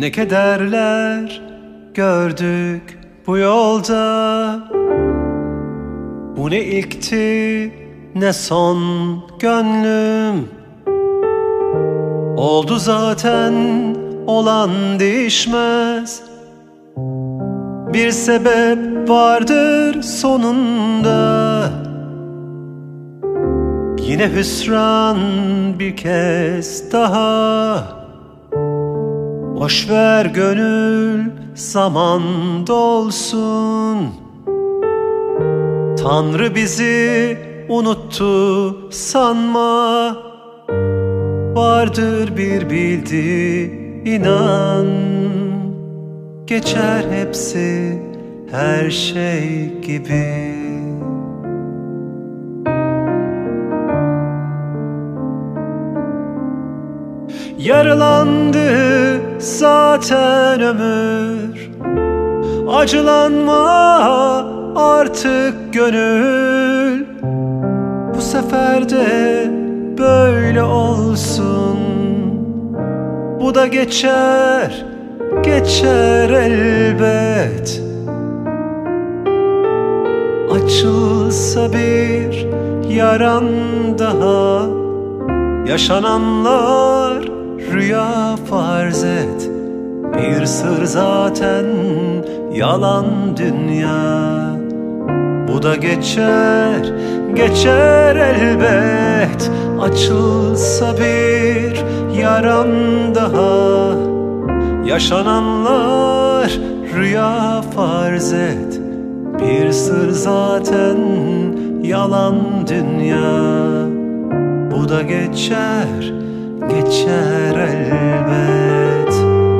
Ne kederler gördük bu yolda. Bu ne ilkti ne son gönlüm. Oldu zaten, olan değişmez. Bir sebep vardır sonunda. Yine hüsran bir kez daha. Boş ver gönül, zaman dolsun. Tanrı bizi unuttu sanma. Vardır bir bildiği, inan. Geçer hepsi her şey gibi. Yaralandı zaten ömür. Acılanma artık gönül. Bu sefer de böyle olsun. Bu da geçer, geçer elbet. Açılsa bir yaran daha. Yaşananlar rüya farz et. Bir sır zaten yalan dünya. Bu da geçer, geçer elbet. Açılsa bir yaram daha. Yaşananlar rüya farz et. Bir sır zaten yalan dünya. Bu da geçer, geçer elbet.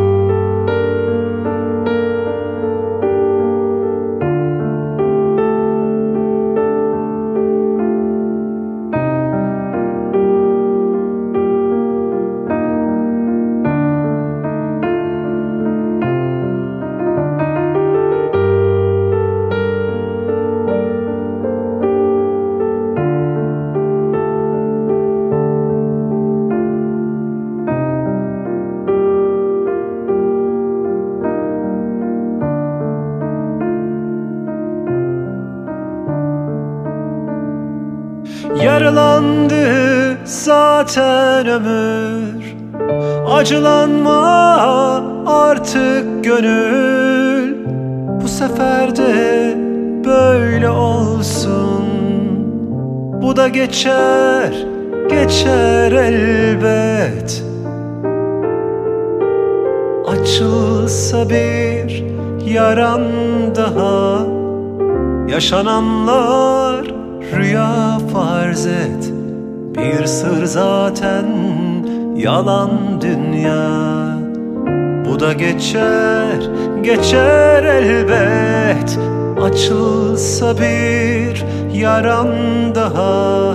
Yaralandı zaten ömür. Acılanma artık gönül. Bu sefer de böyle olsun. Bu da geçer, geçer elbet. Açılsa bir yaran daha. Yaşananlar rüya farz et. Bir sır zaten yalan dünya. Bu da geçer, geçer elbet. Açılsa bir yaram daha.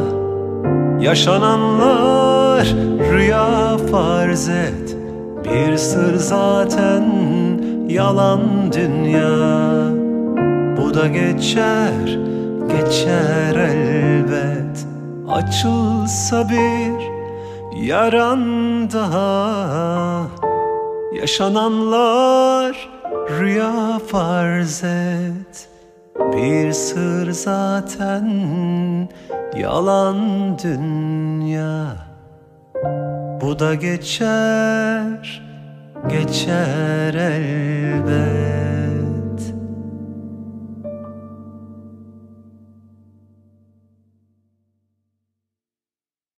Yaşananlar rüya farz et. Bir sır zaten yalan dünya. Bu da geçer, geçer elbet. Açılsa bir yaran daha. Yaşananlar rüya farz et. Bir sır zaten yalan dünya. Bu da geçer, geçer elbet.